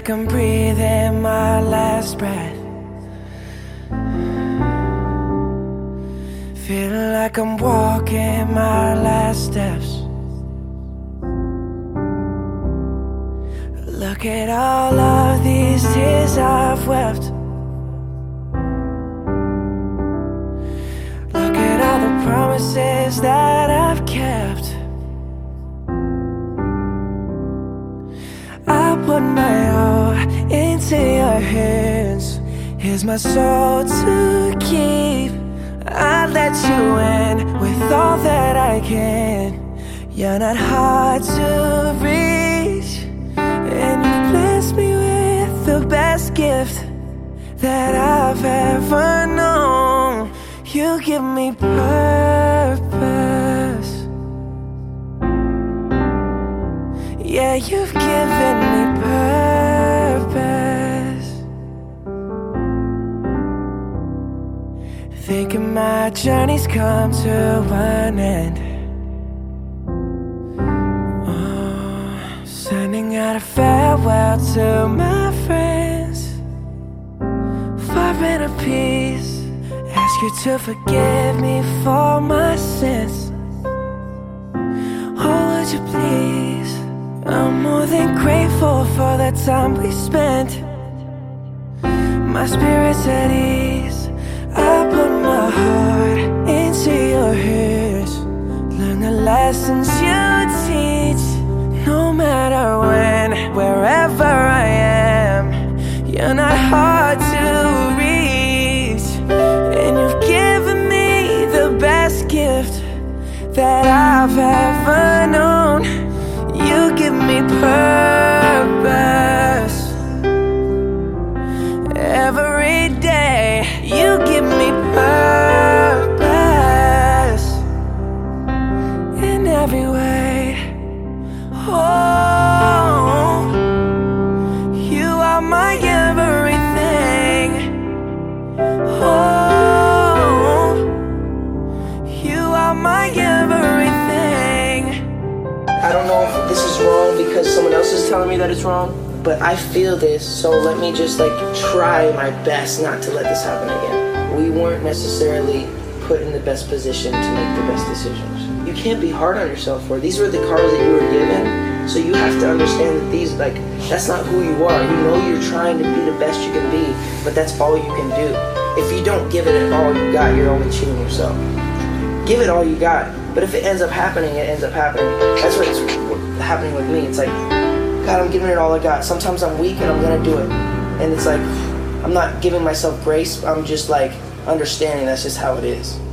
like I'm breathing my last breath. Feeling like I'm walking my last steps. Look at all of these tears I've wept. Look at all the promises that I've kept. I put my all into your hands. Here's my soul to keep. I let you in with all that I can. You're not hard to reach, and you blessed me with the best gift that I've ever known. You give me purpose. Yeah, you've given me purpose. Thinking my journey's come to an end. Sending out a farewell to my friends. Far in a peace. Ask you to forgive me for my sins. Oh, would you please? I'm more than grateful for the time we spent. My spirit's at ease. I put my heart into your hands. Learn the lessons you teach. No matter when, wherever I am, you're not hard to reach. And you've given me the best gift that I've ever known. You give me purpose. Every day, you give me purpose. In every way. Oh, you are my everything. Oh, you are my everything. I don't know if this is wrong because someone else is telling me that it's wrong, but I feel this, so let me just try my best not to let this happen again. We weren't necessarily put in the best position to make the best decisions. You can't be hard on yourself for it. These were the cards that you were given, so you have to understand that these, that's not who you are. You know you're trying to be the best you can be, but that's all you can do. If you don't give it all you got, you're only cheating yourself. Give it all you got, but if it ends up happening, it ends up happening. That's what's happening with me. It's God, I'm giving it all I got. Sometimes I'm weak and I'm gonna do it. And it's I'm not giving myself grace, I'm just understanding that's just how it is.